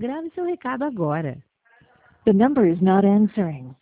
Grave seu recado agora. The number is not answering.